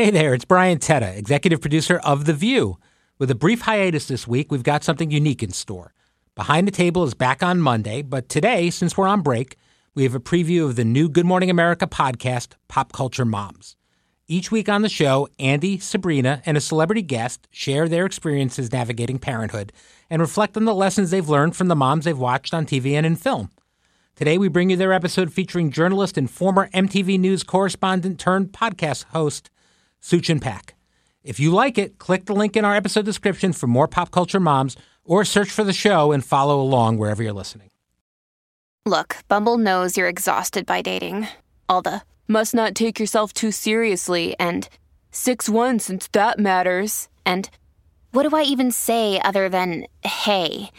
Hey there, it's Brian Tetta, executive producer of The View. With a brief hiatus this week, we've got something unique in store. Behind the Table is back on Monday, but today, since we're on break, we have a preview of the new Good Morning America podcast, Pop Culture Moms. Each week on the show, Andy, Sabrina, and a celebrity guest share their experiences navigating parenthood and reflect on the lessons they've learned from the moms they've watched on TV and in film. Today, we bring you their episode featuring journalist and former MTV News correspondent turned podcast host, Suchin Pak. If you like it, click the link in our episode description for more Pop Culture Moms, or search for the show and follow along wherever you're listening. Look, Bumble knows you're exhausted by dating. All the, must not take yourself too seriously, and 6'1" since that matters, and what do I even say other than, hey?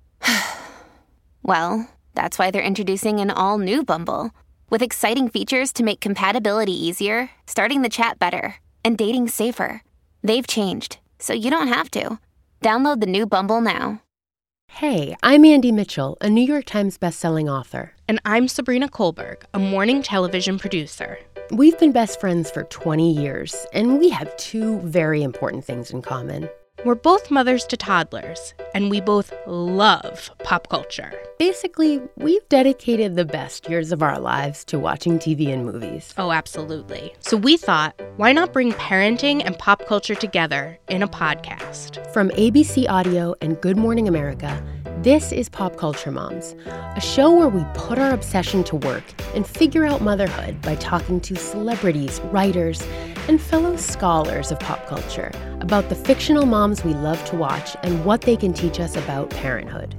Well, that's why they're introducing an all-new Bumble, with exciting features to make compatibility easier, starting the chat better, and dating safer. They've changed, so you don't have to. Download the new Bumble now. Hey, I'm Andy Mitchell, a New York Times bestselling author. And I'm Sabrina Kohlberg, a morning television producer. We've been best friends for 20 years, and we have two very important things in common. We're both mothers to toddlers, and we both love pop culture. Basically, we've dedicated the best years of our lives to watching TV and movies. Oh, absolutely. So we thought, why not bring parenting and pop culture together in a podcast? From ABC Audio and Good Morning America, this is Pop Culture Moms, a show where we put our obsession to work and figure out motherhood by talking to celebrities, writers, and fellow scholars of pop culture about the fictional moms we love to watch and what they can teach us about parenthood.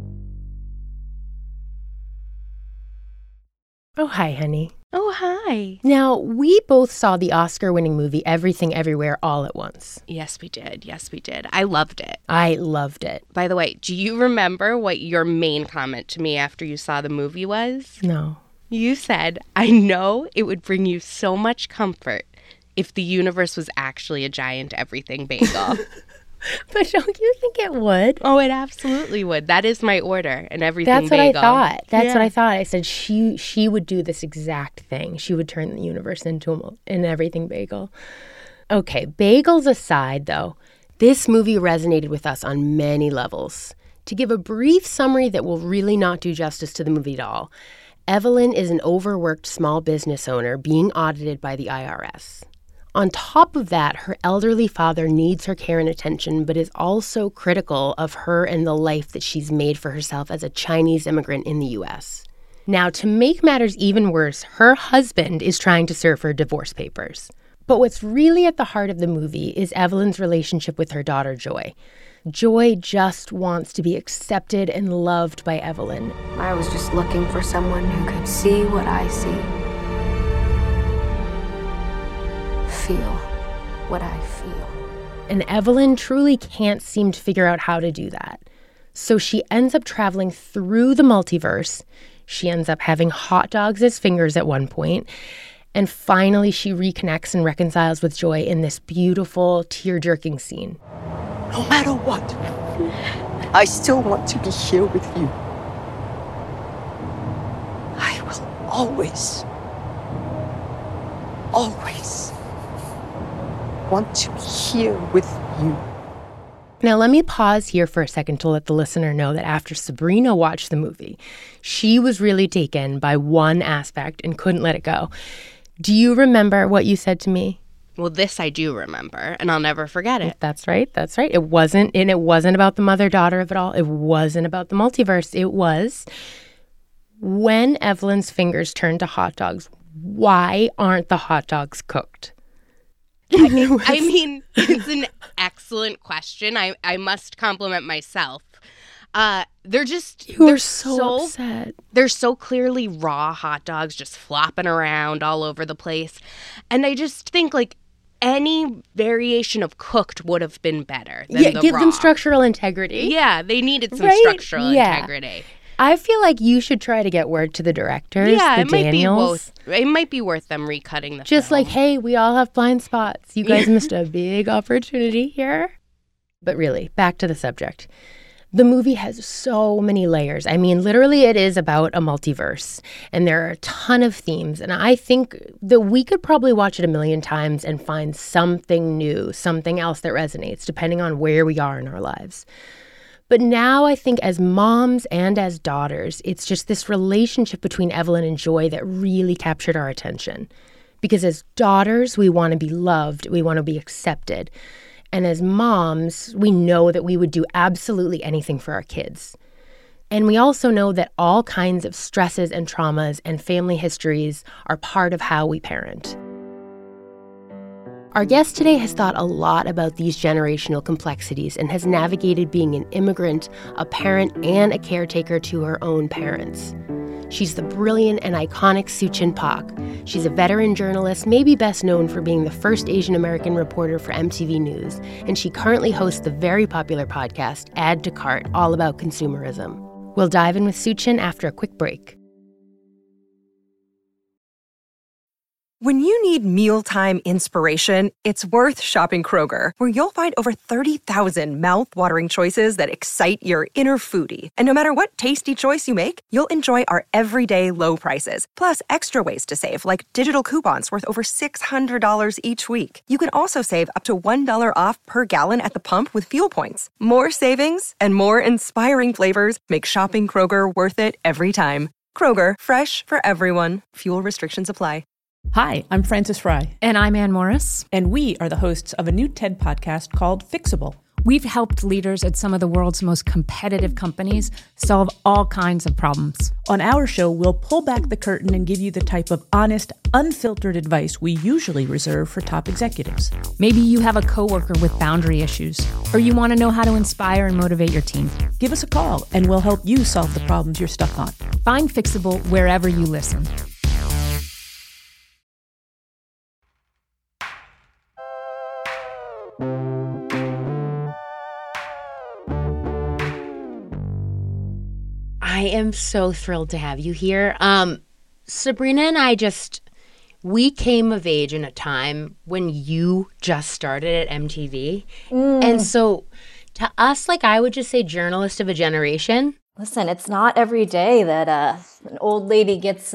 Oh, hi, honey. Oh, hi. Now, we both saw the Oscar-winning movie Everything Everywhere All at Once. Yes, we did. Yes, we did. I loved it. I loved it. By the way, do you remember what your main comment to me after you saw the movie was? No. You said, I know it would bring you so much comfort if the universe was actually a giant everything bagel. But don't you think it would? Oh, it absolutely would. That is my order, an everything bagel. That's what I thought. That's what I thought. I said she would do this exact thing. She would turn the universe into an everything bagel. Okay, bagels aside, though, this movie resonated with us on many levels. To give a brief summary that will really not do justice to the movie at all, Evelyn is an overworked small business owner being audited by the IRS. On top of that, her elderly father needs her care and attention, but is also critical of her and the life that she's made for herself as a Chinese immigrant in the U.S. Now, to make matters even worse, her husband is trying to serve her divorce papers. But what's really at the heart of the movie is Evelyn's relationship with her daughter, Joy. Joy just wants to be accepted and loved by Evelyn. I was just looking for someone who could see what I see. Feel what I feel. And Evelyn truly can't seem to figure out how to do that. So she ends up traveling through the multiverse. She ends up having hot dogs as fingers at one point. And finally, she reconnects and reconciles with Joy in this beautiful, tear-jerking scene. No matter what, I still want to be here with you. I will always want to be here with you. Now, let me pause here for a second to let the listener know that after Sabrina watched the movie, she was really taken by one aspect and couldn't let it go. Do you remember what you said to me? Well, this I do remember, and I'll never forget it. That's right. That's right. It wasn't about the mother-daughter of it all. It wasn't about the multiverse. It was when Evelyn's fingers turned to hot dogs, why aren't the hot dogs cooked? I mean, it's an excellent question. I must compliment myself. They're so upset. They're so clearly raw hot dogs just flopping around all over the place. And I just think, like, any variation of cooked would have been better than the raw. Give them structural integrity. Yeah, they needed some structural integrity. I feel like you should try to get word to the directors, the Daniels. It might be worth them recutting the Just film. like, hey, we all have blind spots. You guys missed a big opportunity here. But really, back to the subject. The movie has so many layers. I mean, literally it is about a multiverse, and there are a ton of themes. And I think that we could probably watch it a million times and find something new, something else that resonates, depending on where we are in our lives. But now I think as moms and as daughters, it's just this relationship between Evelyn and Joy that really captured our attention. Because as daughters, we want to be loved, we want to be accepted. And as moms, we know that we would do absolutely anything for our kids. And we also know that all kinds of stresses and traumas and family histories are part of how we parent. Our guest today has thought a lot about these generational complexities and has navigated being an immigrant, a parent, and a caretaker to her own parents. She's the brilliant and iconic Suchin Pak. She's a veteran journalist, maybe best known for being the first Asian American reporter for MTV News, and she currently hosts the very popular podcast Add to Cart, all about consumerism. We'll dive in with Suchin after a quick break. When you need mealtime inspiration, it's worth shopping Kroger, where you'll find over 30,000 mouth-watering choices that excite your inner foodie. And no matter what tasty choice you make, you'll enjoy our everyday low prices, plus extra ways to save, like digital coupons worth over $600 each week. You can also save up to $1 off per gallon at the pump with fuel points. More savings and more inspiring flavors make shopping Kroger worth it every time. Kroger, fresh for everyone. Fuel restrictions apply. Hi, I'm Frances Fry. And I'm Ann Morris. And we are the hosts of a new TED podcast called Fixable. We've helped leaders at some of the world's most competitive companies solve all kinds of problems. On our show, we'll pull back the curtain and give you the type of honest, unfiltered advice we usually reserve for top executives. Maybe you have a coworker with boundary issues, or you want to know how to inspire and motivate your team. Give us a call, and we'll help you solve the problems you're stuck on. Find Fixable wherever you listen. I am so thrilled to have you here. Sabrina and I we came of age in a time when you just started at MTV. And so to us, I would just say journalist of a generation. Listen, it's not every day that an old lady gets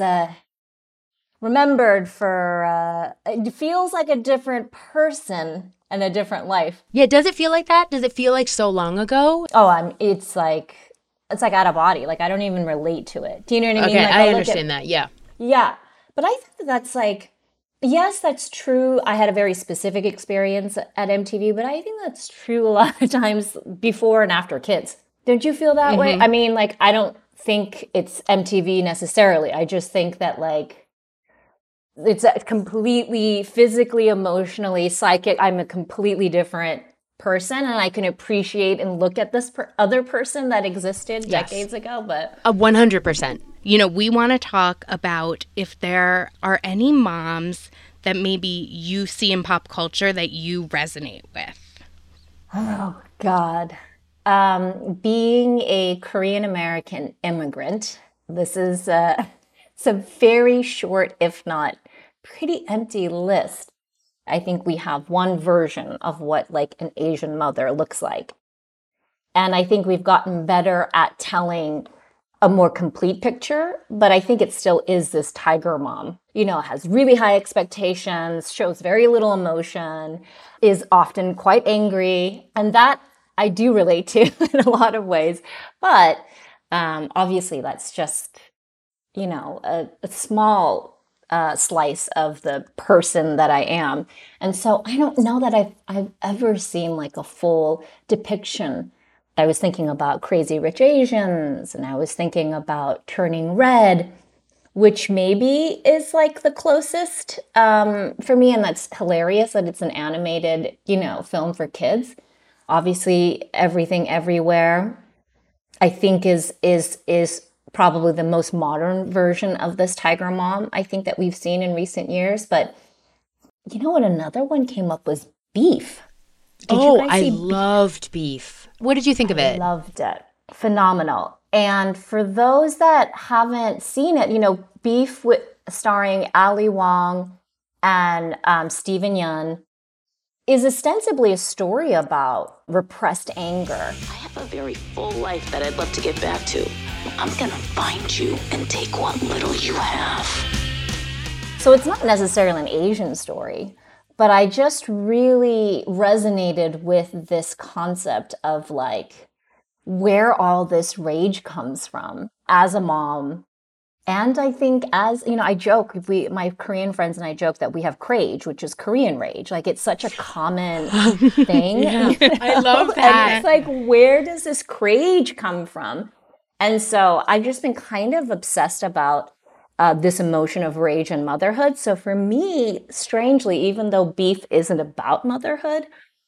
remembered for, it feels like a different person and a different life. Yeah, does it feel like that? Does it feel like so long ago? Oh, it's like out of body. I don't even relate to it. Do you know what I mean? Okay, I understand that, yeah. Yeah, but I think that's yes, that's true. I had a very specific experience at MTV, but I think that's true a lot of times before and after kids. Don't you feel that way? I mean, I don't think it's MTV necessarily. I just think that, it's a completely physically, emotionally, psychic. I'm a completely different person, and I can appreciate and look at this other person that existed decades ago. But 100%. We want to talk about if there are any moms that maybe you see in pop culture that you resonate with. Oh, God. Being a Korean American immigrant, this is it's a very short, if not pretty empty list. I think we have one version of what an Asian mother looks like. And I think we've gotten better at telling a more complete picture, but I think it still is this tiger mom. Has really high expectations, shows very little emotion, is often quite angry. And that I do relate to in a lot of ways. But obviously that's just, a small slice of the person that I am. And so I don't know that I've ever seen a full depiction. I was thinking about Crazy Rich Asians, and I was thinking about Turning Red, which maybe is the closest for me. And that's hilarious that it's an animated, film for kids. Obviously, Everything Everywhere, I think is probably the most modern version of this tiger mom, I think, that we've seen in recent years. But you know what? Another one came up was Beef. I loved Beef. What did you think of it? I loved it. Phenomenal. And for those that haven't seen it, Beef starring Ali Wong and Steven Yeun, is ostensibly a story about repressed anger. I have a very full life that I'd love to get back to. I'm gonna find you and take what little you have. So it's not necessarily an Asian story, but I just really resonated with this concept of like where all this rage comes from as a mom. And I think as, you know, I joke, my Korean friends and I joke that we have crage, which is Korean rage. Like it's such a common thing. Yeah, you know? I love that. And it's like, where does this crage come from? And so I've just been kind of obsessed about this emotion of rage and motherhood. So for me, strangely, even though Beef isn't about motherhood,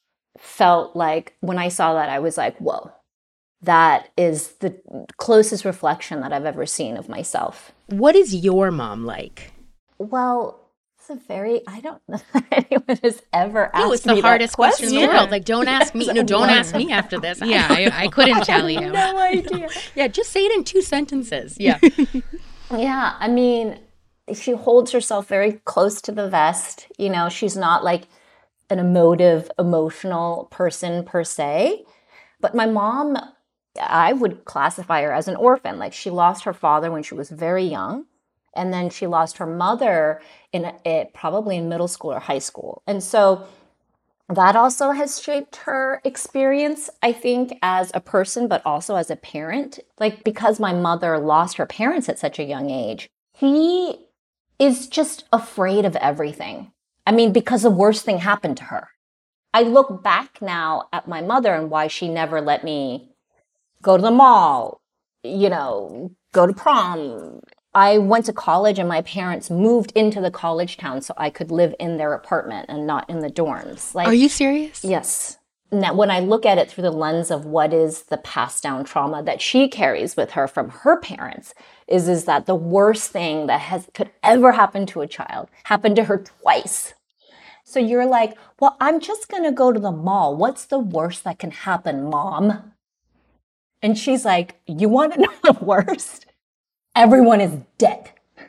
felt like when I saw that, I was like, whoa. That is the closest reflection that I've ever seen of myself. What is your mom like? Well, it's a very, I don't know if anyone has ever asked me that question. It's the hardest question in the world. Like, don't ask me. No, don't ask me after this. Yeah, I couldn't tell you. No idea. Yeah, just say it in 2 sentences. Yeah. Yeah, I mean, she holds herself very close to the vest. You know, she's not like an emotional person per se. But my mom, I would classify her as an orphan. Like she lost her father when she was very young. And then she lost her mother probably in middle school or high school. And so that also has shaped her experience, I think, as a person, but also as a parent. Like because my mother lost her parents at such a young age, she is just afraid of everything. I mean, because the worst thing happened to her. I look back now at my mother and why she never let me go to the mall, you know, go to prom. I went to college and my parents moved into the college town so I could live in their apartment and not in the dorms. Like, are you serious? Yes. Now, when I look at it through the lens of what is the passed down trauma that she carries with her from her parents, is that the worst thing that could ever happen to a child happened to her twice. So you're like, well, I'm just going to go to the mall. What's the worst that can happen, Mom? And she's like, you want to know the worst? Everyone is dead.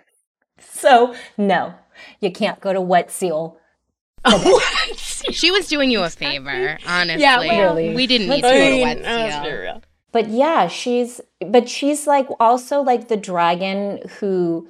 So no, you can't go to Wet Seal. She was doing you a favor, honestly. Yeah, well, we didn't need to go to Wet Seal. But yeah, she's like also like the dragon who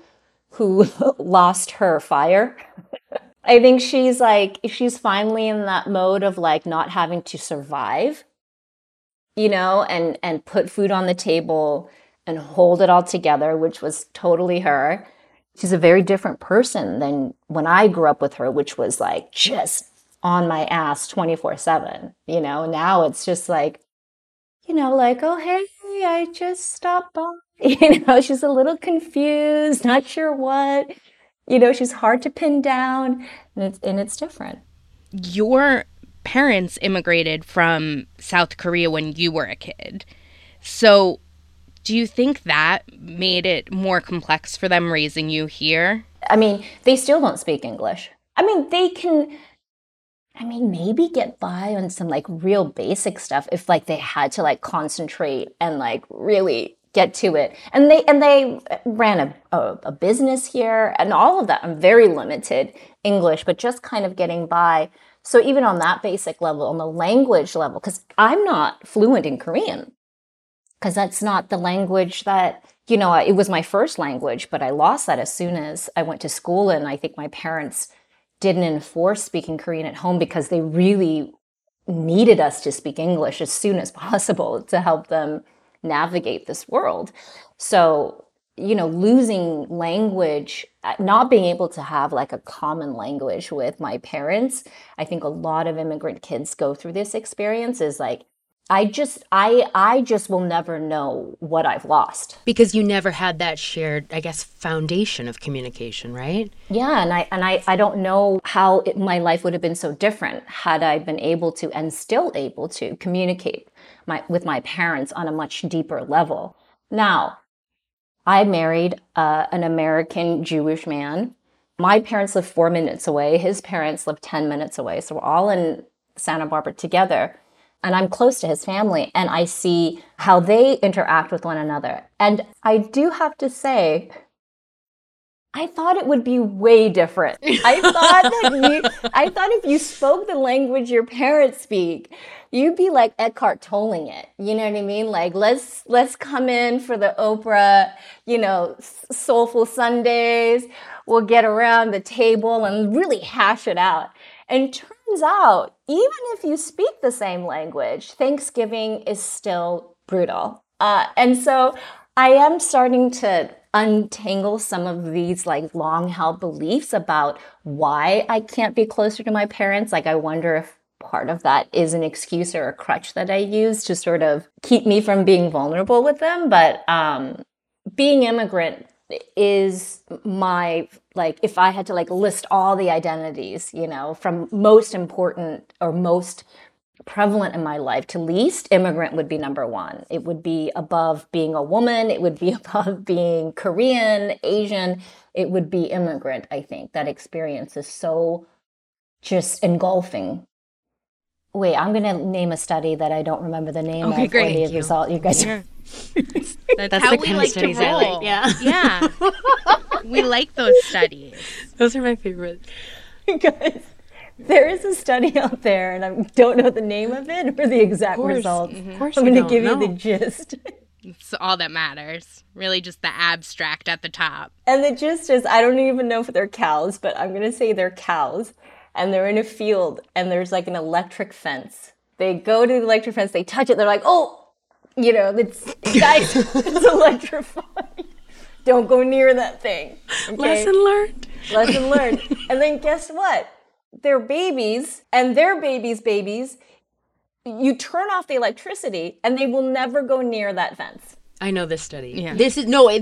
lost her fire. I think she's finally in that mode of like not having to survive, you know, and put food on the table and hold it all together, which was totally her. She's a very different person than when I grew up with her, which was like just on my ass 24/7, you know. Now it's just like, you know, like, oh, hey, I just stopped by. You know, she's a little confused, not sure what. You know, she's hard to pin down, and it's different. Your parents immigrated from South Korea when you were a kid. So do you think that made it more complex for them raising you here? I mean, they still don't speak English. I mean, they can, maybe get by on some like real basic stuff if like they had to like concentrate and like really get to it. And they ran a business here and all of that. I'm very limited English, but just kind of getting by. So even on that basic level, on the language level, because I'm not fluent in Korean, because that's not the language that, you know, it was my first language, but I lost that as soon as I went to school. And I think my parents didn't enforce speaking Korean at home because they really needed us to speak English as soon as possible to help them navigate this world. So, you know, losing language, not being able to have like a common language with my parents, I think a lot of immigrant kids go through this experience is like, I just will never know what I've lost. Because you never had that shared, I guess, foundation of communication, right? Yeah, and I don't know how my life would have been so different had I been able to and still able to communicate with my parents on a much deeper level. Now, I married an American Jewish man. My parents live 4 minutes away. His parents live 10 minutes away. So we're all in Santa Barbara together. And I'm close to his family, and I see how they interact with one another. And I do have to say, I thought it would be way different. I thought if you spoke the language your parents speak, you'd be like Eckhart Tolling it. You know what I mean? Like, let's come in for the Oprah, Soulful Sundays. We'll get around the table and really hash it out. And turns out, even if you speak the same language, Thanksgiving is still brutal. And so I am starting to untangle some of these like long-held beliefs about why I can't be closer to my parents. Like, I wonder if part of that is an excuse or a crutch that I use to sort of keep me from being vulnerable with them. But being immigrant is my, like, if I had to like list all the identities, from most important or most prevalent in my life to least, immigrant would be number one. It would be above being a woman. It would be above being Korean, Asian. It would be immigrant, I think. That experience is so just engulfing. Wait, I'm going to name a study that I don't remember the name of or the result. You guys are... That's how we like to roll. Yeah. We like those studies. Those are my favorite. Guys, there is a study out there, and I don't know the name of it or the exact results. Of course, I'm going to give you the gist. It's all that matters. Really just the abstract at the top. And the gist is, I don't even know if they're cows, but I'm going to say they're cows. And they're in a field, and there's like an electric fence. They go to the electric fence, they touch it, they're like, oh, guys, it's electrifying. Don't go near that thing. Okay? Lesson learned. Lesson learned. And then guess what? Their babies and their babies' babies, you turn off the electricity and they will never go near that fence. I know this study. Yeah. This is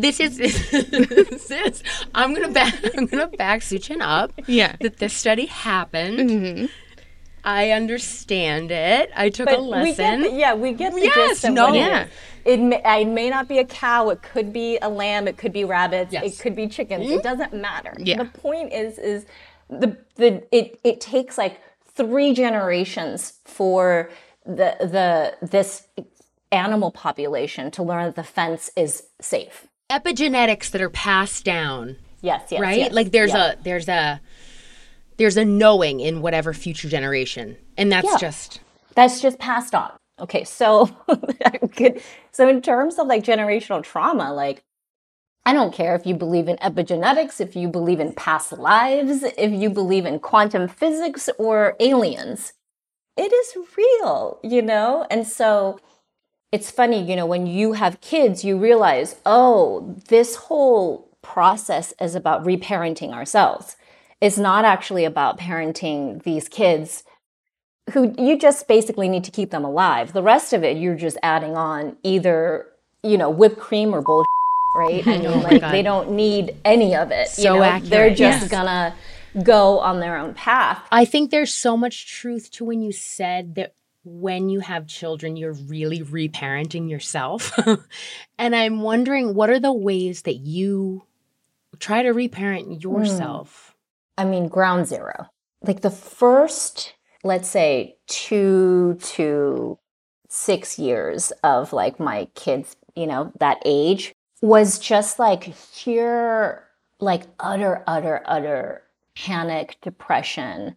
I'm gonna back Suchin up. Yeah. That this study happened. Mm-hmm. I understand it. I took a lesson. We get the gist of what it is. It may not be a cow. It could be a lamb. It could be rabbits. Yes. It could be chickens. Mm-hmm. It doesn't matter. Yeah. The point is it takes like 3 generations for this animal population to learn that the fence is safe. Epigenetics that are passed down. Yes. Right? Yes, like there's a knowing in whatever future generation. And that's just passed on. Okay, so so in terms of like generational trauma, like I don't care if you believe in epigenetics, if you believe in past lives, if you believe in quantum physics or aliens. It is real, And so it's funny, when you have kids, you realize, oh, this whole process is about reparenting ourselves. It's not actually about parenting these kids who you just basically need to keep them alive. The rest of it, you're just adding on either, whipped cream or bullshit, right? I mean, they don't need any of it. So accurate. They're just gonna go on their own path. I think there's so much truth to when you said that when you have children, you're really reparenting yourself. And I'm wondering, what are the ways that you try to reparent yourself? I mean, ground zero. Like the first, let's say, 2 to 6 years of like my kids, that age was just like pure, like utter panic, depression,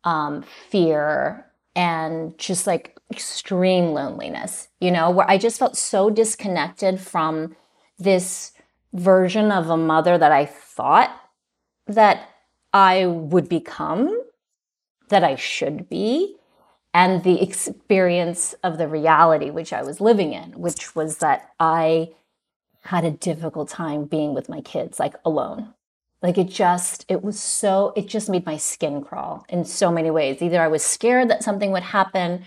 fear, and just like extreme loneliness, where I just felt so disconnected from this version of a mother that I thought that I would become, that I should be, and the experience of the reality which I was living in, which was that I had a difficult time being with my kids, like alone. Like it just made my skin crawl in so many ways. Either I was scared that something would happen,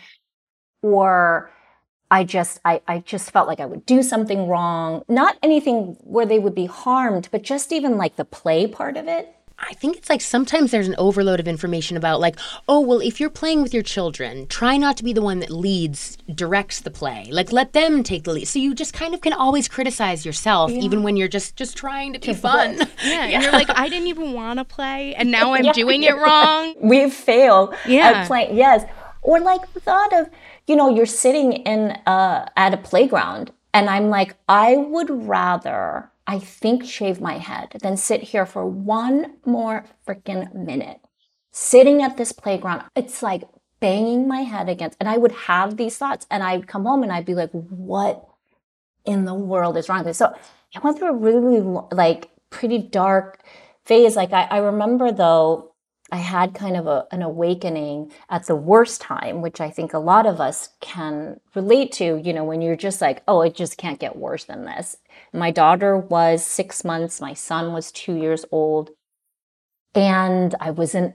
or I just felt like I would do something wrong. Not anything where they would be harmed, but just even like the play part of it. I think it's like sometimes there's an overload of information about like, oh, well, if you're playing with your children, try not to be the one that directs the play. Like, let them take the lead. So you just kind of can always criticize yourself, even when you're just trying to be fun. Yeah, and you're like, I didn't even want to play, and now I'm doing it wrong. We've failed at playing, yes. Or like the thought of, you're sitting at a playground, and I'm like, I would rather I think shave my head than sit here for one more freaking minute. Sitting at this playground, it's like banging my head against, and I would have these thoughts, and I'd come home and I'd be like, what in the world is wrong with this? So I went through a really pretty dark phase. Like I remember though, I had kind of an awakening at the worst time, which I think a lot of us can relate to, when you're just like, oh, it just can't get worse than this. My daughter was 6 months. My son was 2 years old. And I was in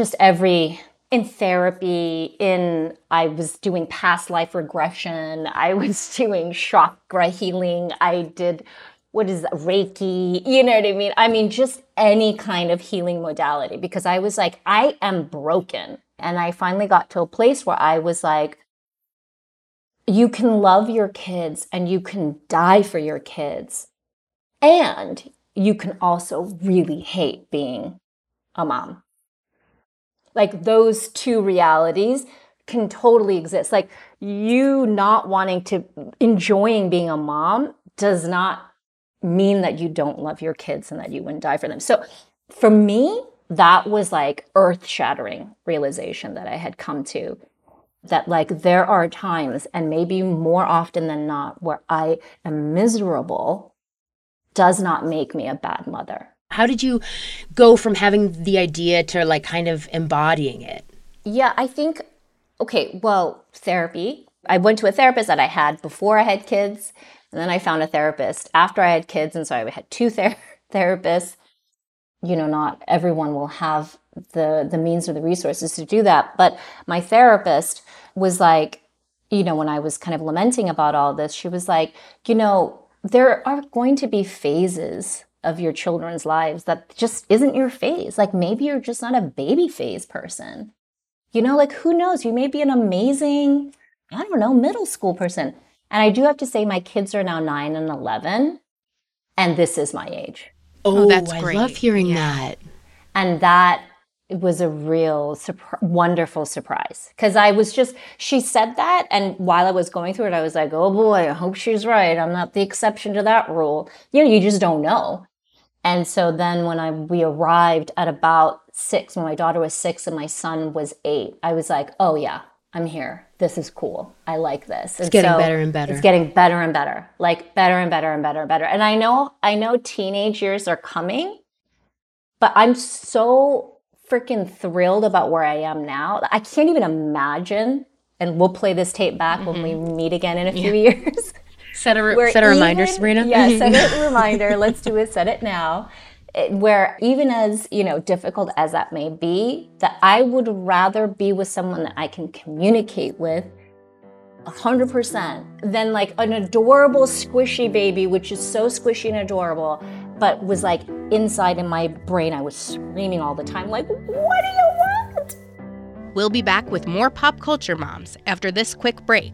therapy, I was doing past life regression. I was doing chakra healing. I did, Reiki, you know what I mean? I mean, just any kind of healing modality, because I was like, I am broken. And I finally got to a place where I was like, you can love your kids and you can die for your kids. And you can also really hate being a mom. Like those two realities can totally exist. Like you not enjoying being a mom does not mean that you don't love your kids and that you wouldn't die for them. So for me, that was like earth-shattering realization that I had come to, that like there are times, and maybe more often than not, where I am miserable does not make me a bad mother. How did you go from having the idea to like kind of embodying it? Yeah, I think, therapy. I went to a therapist that I had before I had kids, and then I found a therapist after I had kids, and so I had two therapists. Not everyone will have the means or the resources to do that, but my therapist was like, when I was kind of lamenting about all this, she was like, there are going to be phases of your children's lives that just isn't your phase. Like maybe you're just not a baby phase person. Like who knows? You may be an amazing, middle school person. And I do have to say my kids are now 9 and 11, and this is my age. Oh, that's great. I love hearing that. And that was a real wonderful surprise. Because she said that, and while I was going through it, I was like, oh boy, I hope she's right. I'm not the exception to that rule. You just don't know. And so then when we arrived at about 6, when my daughter was 6 and my son was 8, I was like, oh yeah, I'm here. This is cool. I like this. It's getting better and better. It's getting better and better. Like better and better and better and better. And I know teenage years are coming, but I'm so freaking thrilled about where I am now. I can't even imagine, and we'll play this tape back when we meet again in a few years. Set a reminder, Sabrina. Yeah, set a reminder. Let's do it. Set it now. Where even as, difficult as that may be, that I would rather be with someone that I can communicate with 100% than like an adorable squishy baby, which is so squishy and adorable, but was like inside in my brain, I was screaming all the time, like, what do you want? We'll be back with more Pop Culture Moms after this quick break.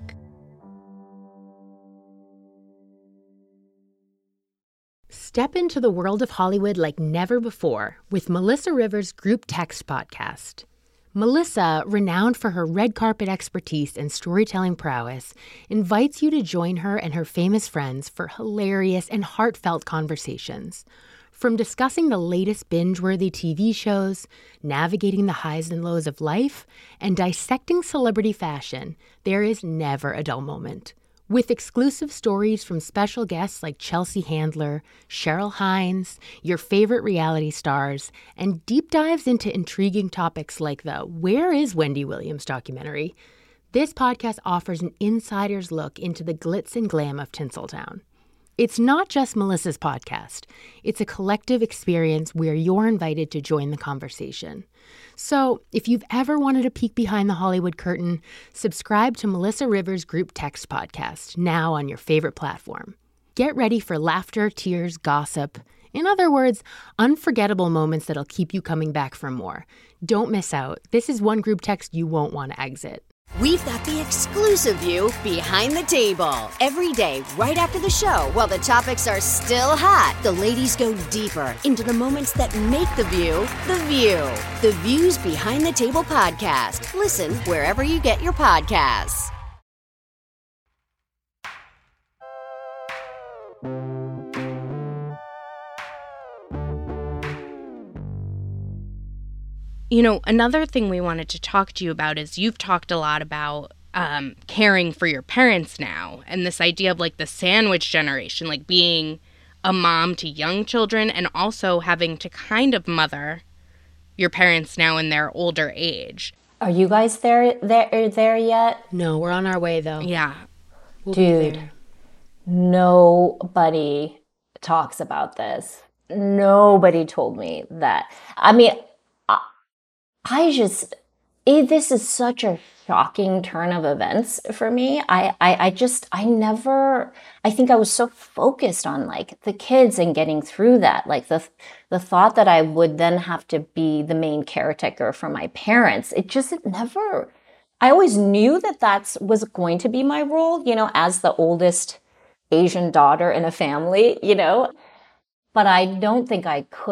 Step into the world of Hollywood like never before with Melissa Rivers' Group Text podcast. Melissa, renowned for her red carpet expertise and storytelling prowess, invites you to join her and her famous friends for hilarious and heartfelt conversations. From discussing the latest binge-worthy TV shows, navigating the highs and lows of life, and dissecting celebrity fashion, there is never a dull moment. With exclusive stories from special guests like Chelsea Handler, Cheryl Hines, your favorite reality stars, and deep dives into intriguing topics like the Where is Wendy Williams documentary, this podcast offers an insider's look into the glitz and glam of Tinseltown. It's not just Melissa's podcast. It's a collective experience where you're invited to join the conversation. So if you've ever wanted a peek behind the Hollywood curtain, subscribe to Melissa Rivers' Group Text podcast, now on your favorite platform. Get ready for laughter, tears, gossip. In other words, unforgettable moments that'll keep you coming back for more. Don't miss out. This is one group text you won't want to exit. We've got the exclusive view behind the table. Every day, right after the show, while the topics are still hot, the ladies go deeper into the moments that make the View the View. The Views Behind the Table podcast. Listen wherever you get your podcasts. You know, another thing we wanted to talk to you about is you've talked a lot about caring for your parents now, and this idea of like the sandwich generation, like being a mom to young children and also having to kind of mother your parents now in their older age. Are you guys there yet? No, we're on our way though. Yeah. Dude, nobody talks about this. Nobody told me that. I mean, this is such a shocking turn of events for me. I think I was so focused on like the kids and getting through that. Like the thought that I would then have to be the main caretaker for my parents. I always knew that was going to be my role, you know, as the oldest Asian daughter in a family, you know, but I don't think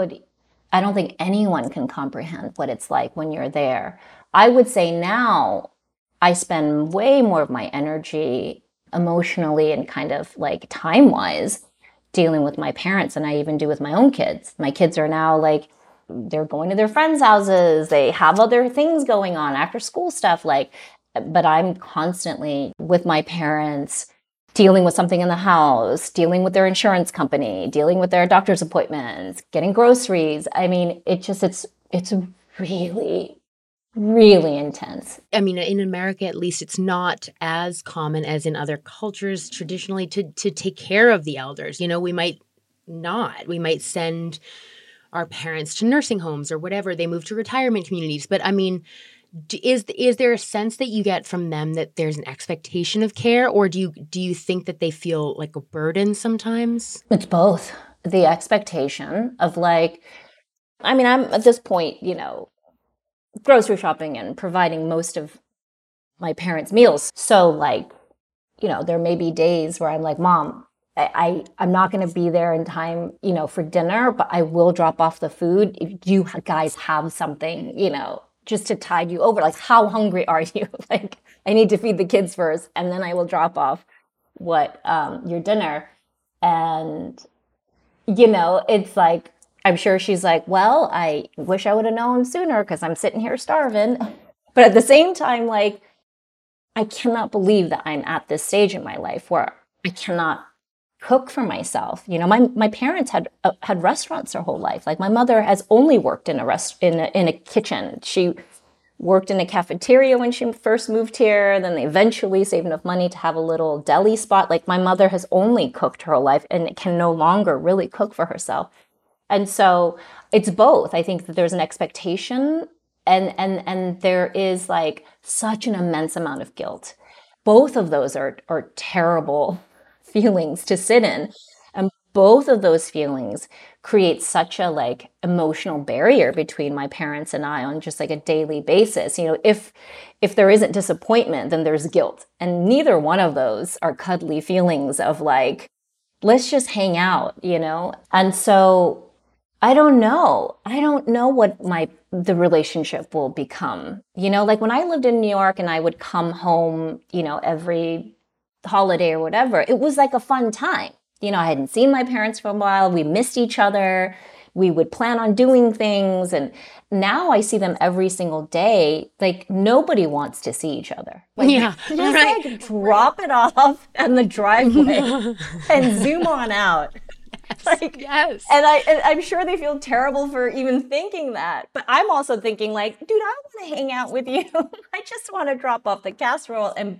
anyone can comprehend what it's like when you're there. I would say now I spend way more of my energy emotionally and kind of like time-wise dealing with my parents than I even do with my own kids. My kids are now like, they're going to their friends' houses. They have other things going on, after school stuff, but I'm constantly with my parents, dealing with something in the house, dealing with their insurance company, dealing with their doctor's appointments, getting groceries. I mean, it's really, really intense. I mean, in America, at least, it's not as common as in other cultures traditionally to take care of the elders. You know, we might not. We might send our parents to nursing homes or whatever. They move to retirement communities. But I mean, is there a sense that you get from them that there's an expectation of care, or do you think that they feel like a burden sometimes? It's both. The expectation of like, I mean, I'm at this point, you know, grocery shopping and providing most of my parents' meals. So like, you know, there may be days where I'm like, Mom, I'm not going to be there in time, you know, for dinner, but I will drop off the food if you guys have something, you know, just to tide you over. Like, how hungry are you? Like, I need to feed the kids first, and then I will drop off your dinner. And, you know, it's like, I'm sure she's like, well, I wish I would have known sooner because I'm sitting here starving. But at the same time, like, I cannot believe that I'm at this stage in my life where I cannot cook for myself. You know, my parents had restaurants their whole life. Like, my mother has only worked in a kitchen. She worked in a cafeteria when she first moved here. Then they eventually saved enough money to have a little deli spot. Like, my mother has only cooked her whole life and can no longer really cook for herself. And so it's both. I think that there's an expectation and there is like such an immense amount of guilt. Both of those are terrible feelings to sit in. And both of those feelings create such a like emotional barrier between my parents and I on just like a daily basis. You know, if there isn't disappointment, then there's guilt. And neither one of those are cuddly feelings of like, let's just hang out, you know? And so I don't know what the relationship will become. You know, like when I lived in New York and I would come home, you know, every holiday or whatever, it was like a fun time. You know, I hadn't seen my parents for a while. We missed each other. We would plan on doing things. And now I see them every single day. Like, nobody wants to see each other. Like, yeah. Just like drop it off in the driveway and zoom on out. Like, yes. And I'm sure they feel terrible for even thinking that. But I'm also thinking like, dude, I want to hang out with you. I just want to drop off the casserole and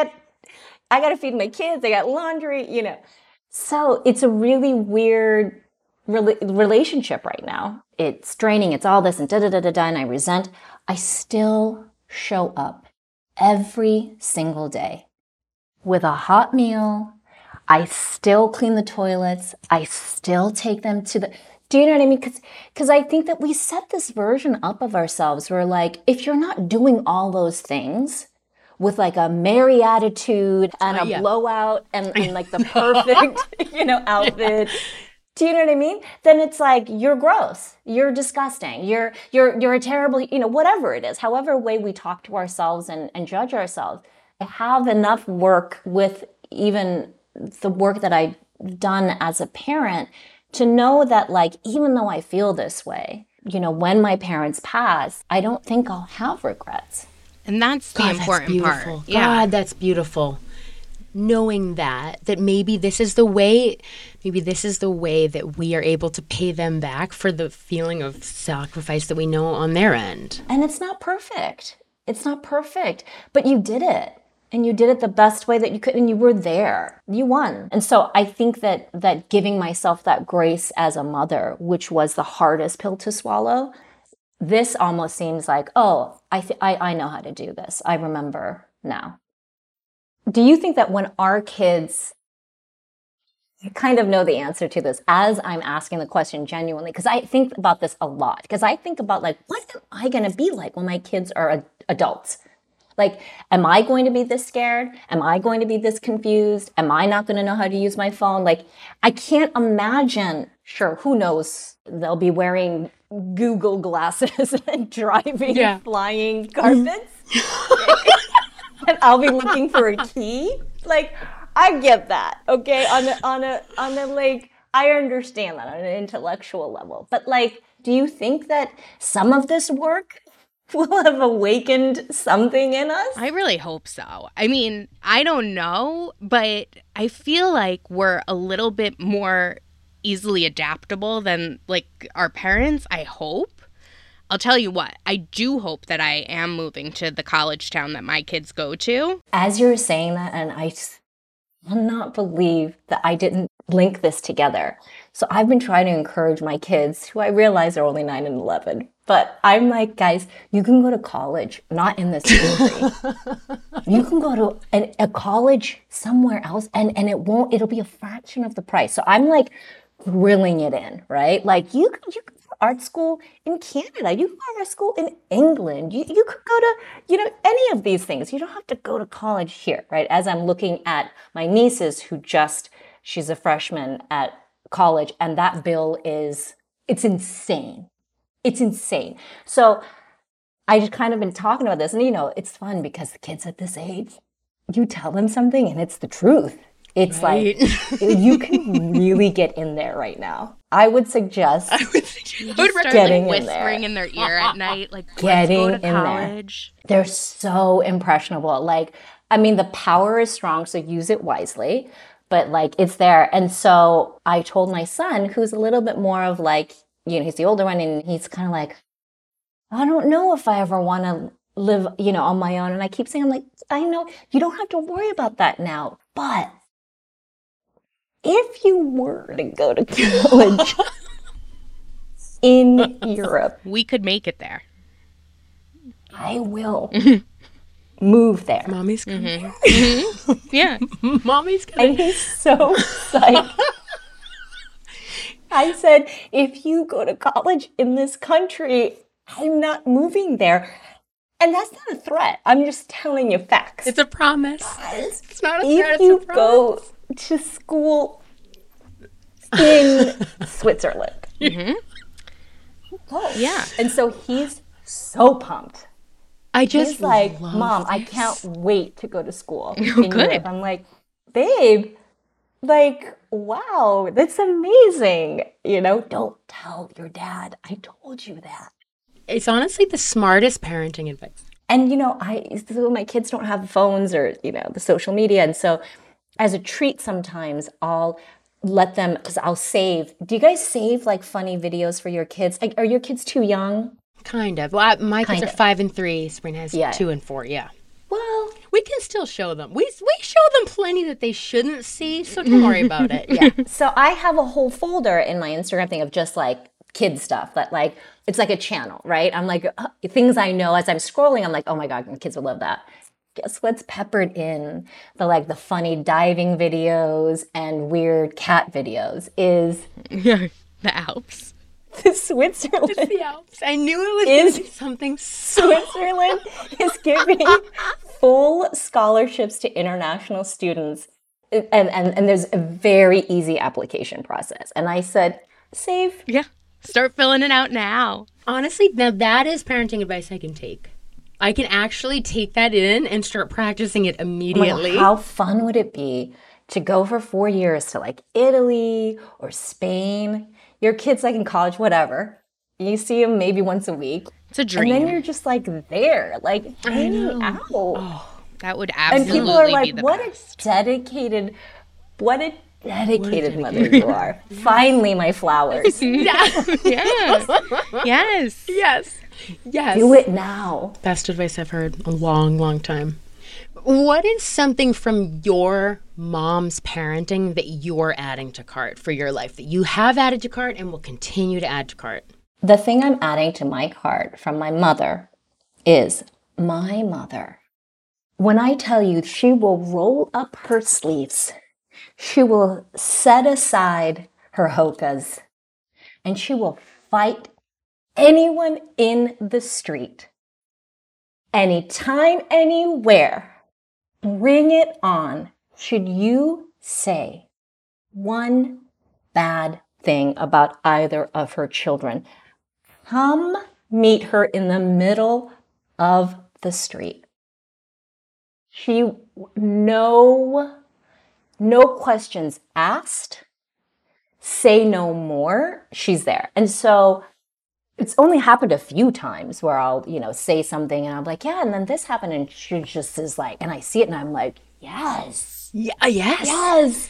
I got to feed my kids. I got laundry, you know. So it's a really weird relationship right now. It's draining. It's all this and da-da-da-da-da, and I resent. I still show up every single day with a hot meal. I still clean the toilets. I still take them to the... Do you know what I mean? Because I think that we set this version up of ourselves where like, if you're not doing all those things with like a merry attitude and a blowout and like the perfect, you know, outfit... Do you know what I mean? Then it's like, you're gross, you're disgusting, you're a terrible, you know, whatever it is, however way we talk to ourselves and judge ourselves. I have enough work with even the work that I've done as a parent to know that like, even though I feel this way, when my parents pass, I don't think I'll have regrets. And that's the important part. Yeah. God, that's beautiful. Knowing that maybe this is the way that we are able to pay them back for the feeling of sacrifice that we know on their end. And it's not perfect. It's not perfect, but you did it. And you did it the best way that you could, and you were there. You won. And so I think that giving myself that grace as a mother, which was the hardest pill to swallow, this almost seems like, oh, I know how to do this. I remember now. Do you think that when our kids kind of know the answer to this, as I'm asking the question genuinely, because I think about this a lot, because I think about like, what am I going to be like when my kids are adults? Like, am I going to be this scared? Am I going to be this confused? Am I not going to know how to use my phone? Like, I can't imagine. Sure, who knows? They'll be wearing Google glasses and driving flying carpets. And I'll be looking for a key. Like, I get that, okay? On a like, I understand that on an intellectual level. But like, do you think that some of this work will have awakened something in us? I really hope so. I mean, I don't know, but I feel like we're a little bit more easily adaptable than like our parents, I hope. I'll tell you what, I do hope that I am moving to the college town that my kids go to. As you're saying that, and I will not believe that I didn't link this together. So I've been trying to encourage my kids, who I realize are only 9 and 11. But I'm like, guys, you can go to college, not in this country. You can go to a college somewhere else, and it'll be a fraction of the price. So I'm like grilling it in, right? Like you can go to art school in Canada. You can go to art school in England. You could go to, any of these things. You don't have to go to college here, right? As I'm looking at my nieces she's a freshman at college, and that bill it's insane. It's insane. So I just kind of been talking about this, and it's fun because the kids at this age, you tell them something and it's the truth. It's right. Like, you can really get in there right now. I would suggest getting whispering in their ear at night, like, getting let's go to college. They're so impressionable. Like, I mean, the power is strong, so use it wisely. But like, it's there. And so I told my son, who's a little bit more of like, he's the older one, and he's kind of like, I don't know if I ever want to live, on my own. And I keep saying, I'm like, I know you don't have to worry about that now. But if you were to go to college in Europe, we could make it there. I will move there. Mommy's coming. Mm-hmm. Yeah. Mommy's coming. And he's so psyched. I said, if you go to college in this country, I'm not moving there. And that's not a threat. I'm just telling you facts. It's a promise. It's not a threat. If you go to school in Switzerland. Mm-hmm. Oh, yeah. And so he's so pumped. He's like, Mom, I can't wait to go to school in Europe. I'm like, babe, like, wow, that's amazing. Don't tell your dad I told you that. It's honestly the smartest parenting advice. And, my kids don't have phones or, the social media. And so as a treat, sometimes I'll let them, because I'll save. Do you guys save like funny videos for your kids? Like, are your kids too young? Kind of. Well, my kids are 5 and 3. Sabrina has 2 and 4. Yeah. Well, we can still show them. We show them plenty that they shouldn't see, so don't worry about it. Yeah. So I have a whole folder in my Instagram thing of just like kid stuff that like, it's like a channel, right? I'm like, things I know as I'm scrolling, I'm like, oh my God, my kids will love that. Guess what's peppered in the funny diving videos and weird cat videos is the Alps. Switzerland. It's the Alps. I knew it was going to be something. Switzerland is giving full scholarships to international students, and there's a very easy application process. And I said, save. Yeah. Start filling it out now. Honestly, now that is parenting advice I can take. I can actually take that in and start practicing it immediately. How fun would it be to go for 4 years to like Italy or Spain? Your kid's like in college, whatever, You see him maybe once a week. It's a dream. And then you're just like there, like hanging out. Oh, that would absolutely and people are like, be the what best. a dedicated mother you are. Finally, my flowers. Yes. Do it now. Best advice I've heard a long, long time. What is something from your mom's parenting that you're adding to cart for your life, that you have added to cart and will continue to add to cart? The thing I'm adding to my cart from my mother is my mother. When I tell you, she will roll up her sleeves, she will set aside her hokas, and she will fight anyone in the street. Anytime, anywhere. Bring it on. Should you say one bad thing about either of her children, come meet her in the middle of the street. No questions asked, say no more, she's there. And so it's only happened a few times where I'll, say something and I'm like, yeah, and then this happened. And she just is like, and I see it and I'm like, yes. Yeah, yes. Yes.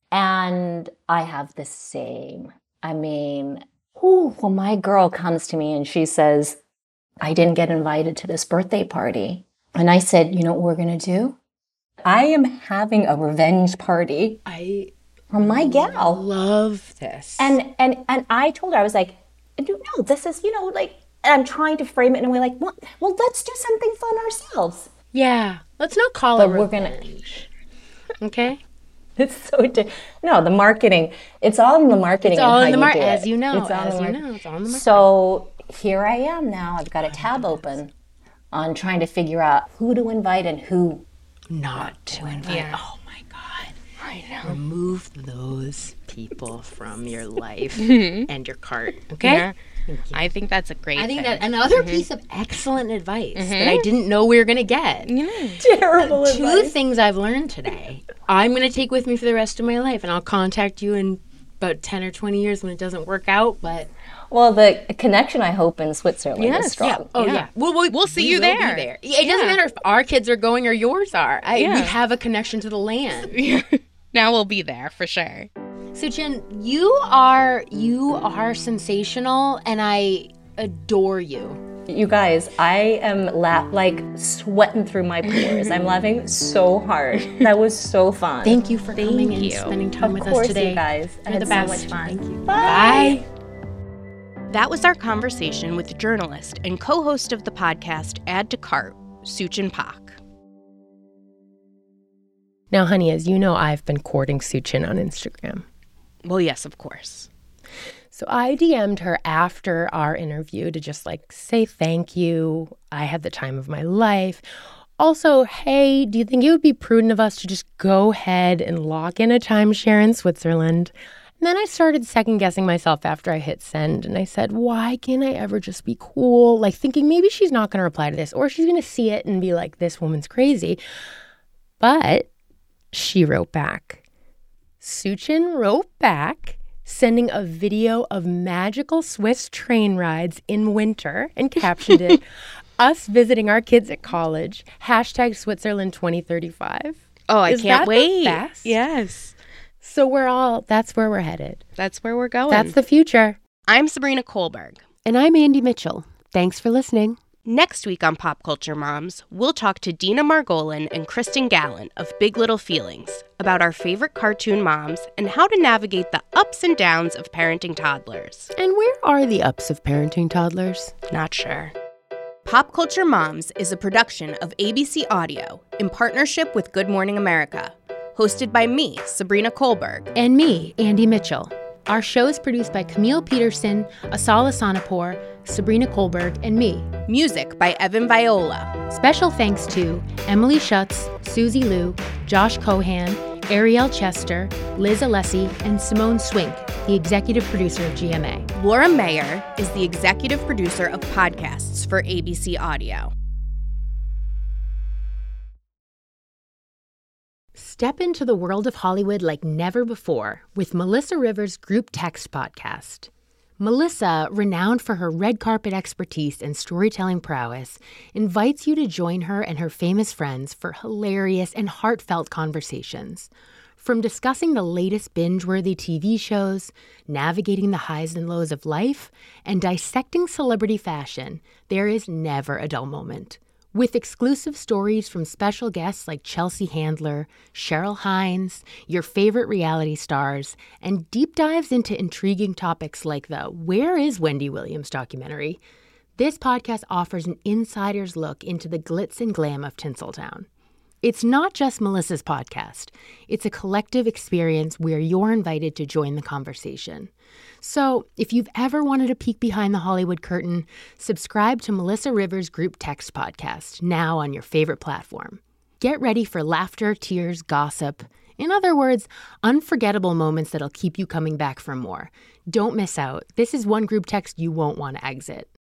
And I have the same. When my girl comes to me and she says, I didn't get invited to this birthday party. And I said, you know what we're going to do? I am having a revenge party from my gal. Love this. And I told her, I was like, no, this is, I'm trying to frame it in a way like, well, let's do something fun ourselves. Yeah. Let's not call it revenge. Okay? It's so no, the marketing. It's all in the marketing. It's all in the marketing, as you know. It's all It's all in the marketing. So here I am now. I've got a tab open on trying to figure out who to invite and who not to invite. Yeah. Oh my God. I know. Remove those people from your life Mhm. and your cart. Okay? Yeah. I think that's a great I think thing. that another piece of excellent advice that I didn't know we were going to get. Terrible Two advice. things I've learned today. I'm going to take with me for the rest of my life, and I'll contact you in about 10 or 20 years when it doesn't work out, but... Well, the connection, I hope, in Switzerland is strong. Yeah. Oh, yeah. We'll see you will there. be there. It doesn't matter if our kids are going or yours are. We Yeah. have a connection to the land. Now we'll be there for sure. So, Jen, you are sensational, and I adore you. You guys, I am sweating through my pores. I'm laughing so hard. That was so fun. Thank you for coming and spending time with us today. You guys. I You're had the so best. much fun. Thank you. Bye. That was our conversation with journalist and co-host of the podcast Add to Cart, Suchin Pak. Now, honey, as you know, I've been courting Suchin on Instagram. Well, yes, of course. So I DM'd her after our interview to just say thank you. I had the time of my life. Also, hey, do you think it would be prudent of us to just go ahead and lock in a timeshare in Switzerland? And then I started second-guessing myself after I hit send, and I said, why can't I ever just be cool? Thinking maybe she's not going to reply to this, or she's going to see it and be like, this woman's crazy. But she wrote back. Suchin wrote back, sending a video of magical Swiss train rides in winter and captioned it, us visiting our kids at college, #Switzerland 2035. Oh, I can't wait. Yes. So that's where we're headed. That's where we're going. That's the future. I'm Sabrina Kohlberg. And I'm Andy Mitchell. Thanks for listening. Next week on Pop Culture Moms, we'll talk to Dina Margolin and Kristen Gallant of Big Little Feelings about our favorite cartoon moms and how to navigate the ups and downs of parenting toddlers. And where are the ups of parenting toddlers? Not sure. Pop Culture Moms is a production of ABC Audio in partnership with Good Morning America. Hosted by me, Sabrina Kohlberg. And me, Andy Mitchell. Our show is produced by Camille Peterson, Asala Sanapur, Sabrina Kohlberg, and me. Music by Evan Viola. Special thanks to Emily Schutz, Susie Liu, Josh Cohan, Ariel Chester, Liz Alessi, and Simone Swink, the executive producer of GMA. Laura Mayer is the executive producer of podcasts for ABC Audio. Step into the world of Hollywood like never before with Melissa Rivers' Group Text podcast. Melissa, renowned for her red carpet expertise and storytelling prowess, invites you to join her and her famous friends for hilarious and heartfelt conversations. From discussing the latest binge-worthy TV shows, navigating the highs and lows of life, and dissecting celebrity fashion, there is never a dull moment. With exclusive stories from special guests like Chelsea Handler, Cheryl Hines, your favorite reality stars, and deep dives into intriguing topics like the Where is Wendy Williams documentary, this podcast offers an insider's look into the glitz and glam of Tinseltown. It's not just Melissa's podcast. It's a collective experience where you're invited to join the conversation. So if you've ever wanted a peek behind the Hollywood curtain, subscribe to Melissa Rivers' Group Text podcast, now on your favorite platform. Get ready for laughter, tears, gossip. In other words, unforgettable moments that'll keep you coming back for more. Don't miss out. This is one group text you won't want to exit.